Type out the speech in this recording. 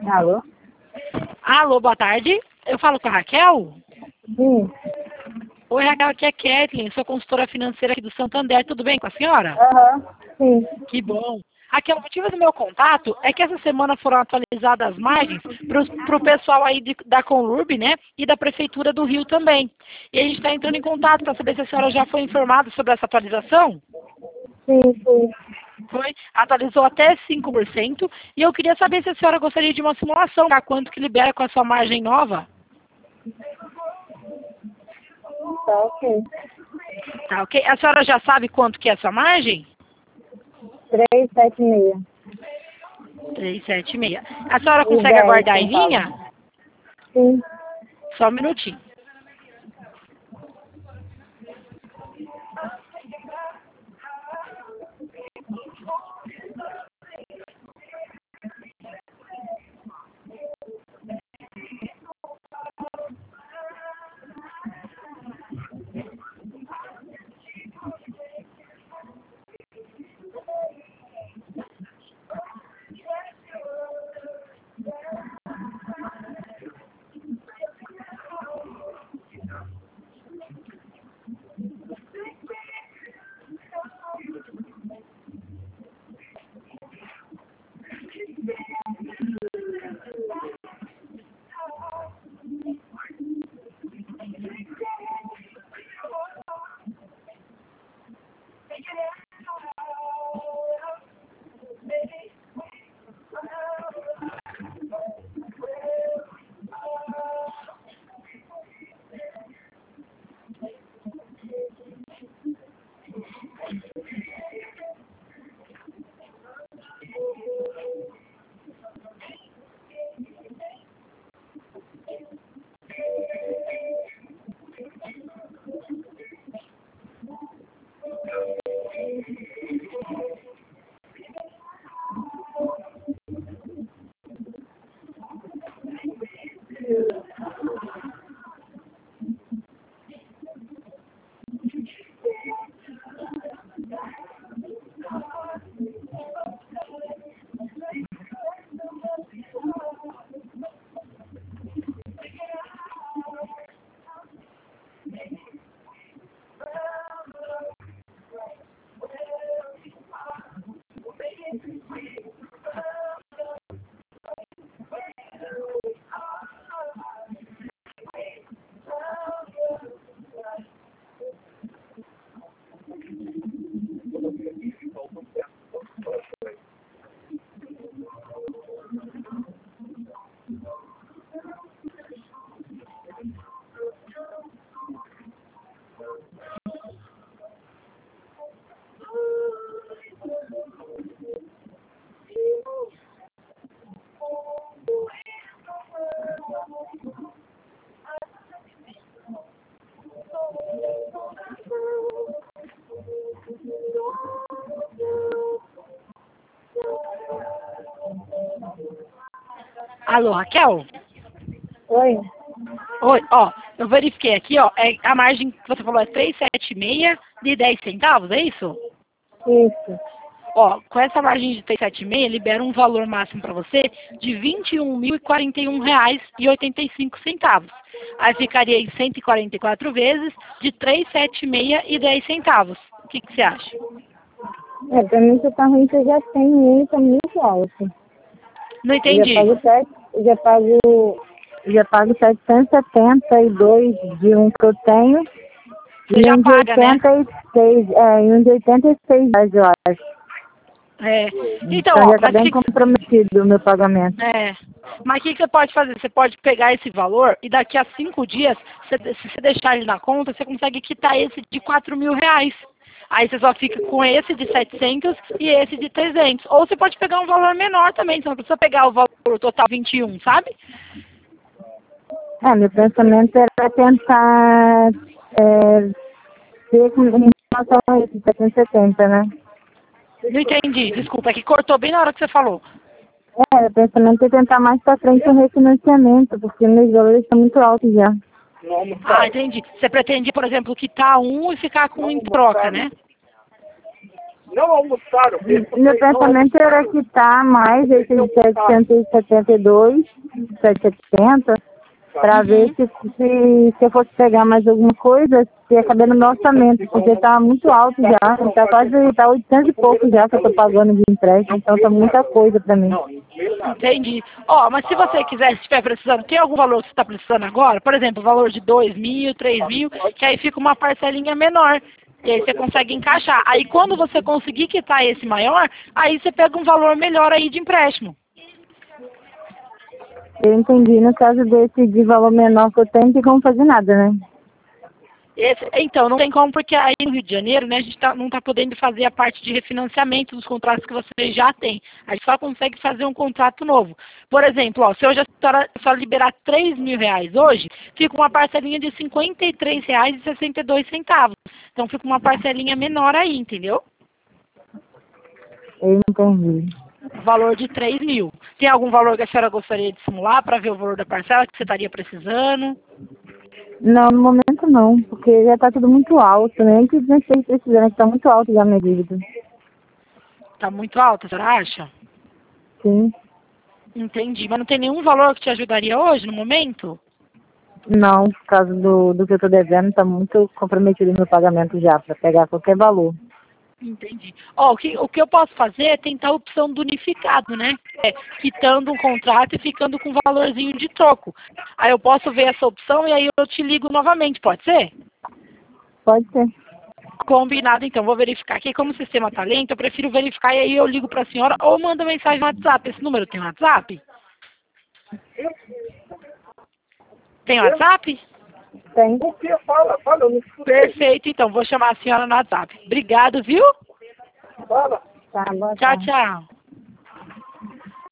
Alô? Alô, boa tarde. Eu falo com a Raquel? Sim. Oi, Raquel, aqui é Kathleen, sou consultora financeira aqui do Santander. Tudo bem com a senhora? Aham. Sim. Que bom. Raquel, o motivo do meu contato é que essa semana foram atualizadas as margens para o pessoal aí da Conurb, né? E da Prefeitura do Rio também. E a gente está entrando em contato para saber se a senhora já foi informada sobre essa atualização. Sim, sim. Foi, atualizou até 5%. E eu queria saber se a senhora gostaria de uma simulação, tá? Quanto que libera com a sua margem nova. Tá ok. Tá, ok? A senhora já sabe quanto que é a sua margem? 376. 376. A senhora E consegue 10 aguardar em centavos. linha? Sim. Só um minutinho. Alô, Raquel? Oi? Oi, ó, eu verifiquei aqui, ó, a margem que você falou é 376 de 10 centavos, é isso? Isso. Ó, com essa margem de 376, libera um valor máximo para você de R$ 21.041,85. Aí ficaria em 144 vezes de 376 e 10 centavos. O que você acha? Pra mim você tá ruim que eu já tenho muito, tá muito alto. Não Eu já entendi. pago já pago 772 de um que eu tenho. Você E já um de paga, né? 86, e um de 86 reais, eu acho. É. Então, Então ó, já tá bem comprometido o meu pagamento. Mas o que você pode fazer? Você pode pegar esse valor e daqui a 5 dias, se você deixar ele na conta, você consegue quitar esse de R$ 4.000. Aí você só fica com esse de 700 e esse de 300. Ou você pode pegar um valor menor também, você não precisa pegar o valor total 21, sabe? Meu pensamento era tentar ver com relação a esse 770, né? Não entendi, desculpa, é que cortou bem na hora que você falou. O pensamento é tentar mais pra frente um refinanciamento, porque meus valores estão muito altos já. Ah, entendi. Você pretende, por exemplo, quitar um e ficar com um em troca, né? não almoçaram. Meu pensamento era quitar mais esses 772, 770, para ver se eu fosse pegar mais alguma coisa, se ia caber no meu orçamento, porque tá muito alto já, tá quase, tá 800 e pouco já que eu tô pagando de empréstimo, então tá muita coisa para mim. Entendi. Ó, mas se você quiser, se estiver precisando, tem algum valor que você está precisando agora? Por exemplo, o valor de 2.000, 3.000, que aí fica uma parcelinha menor. E aí você consegue encaixar. Aí quando você conseguir quitar esse maior, aí você pega um valor melhor aí de empréstimo. Eu entendi, no caso desse de valor menor que eu tenho, não tem como fazer nada, né? Então, não tem como, porque aí no Rio de Janeiro, né, a gente não está podendo fazer a parte de refinanciamento dos contratos que você já tem. A gente só consegue fazer um contrato novo. Por exemplo, ó, se eu já só liberar R$ 3.000 hoje, fica uma parcelinha de R$ 53,62. Então, fica uma parcelinha menor aí, entendeu? Eu entendi. Valor de 3.000. Tem algum valor que a senhora gostaria de simular para ver o valor da parcela que você estaria precisando? Não, no momento não, porque já tá tudo muito alto, né? Nem que nem sei precisando, que tá muito alto já a minha dívida. Tá muito alta, a senhora acha? Sim. Entendi. Mas não tem nenhum valor que te ajudaria hoje, no momento? Não, por causa do que eu tô devendo, tá muito comprometido no meu pagamento já, para pegar qualquer valor. Entendi. Ó, o que eu posso fazer é tentar a opção do unificado, né? Quitando um contrato e ficando com um valorzinho de troco. Aí eu posso ver essa opção e aí eu te ligo novamente, pode ser? Pode ser. Combinado, então. Vou verificar aqui. Como o sistema tá lento, eu prefiro verificar e aí eu ligo para a senhora ou mando mensagem no WhatsApp. Esse número tem WhatsApp? Tem WhatsApp? Tem. O que? Fala, eu não escutei. Perfeito, então. Vou chamar a senhora no WhatsApp. Obrigado, viu? Fala. Tá, boa Tchau, tarde. tchau.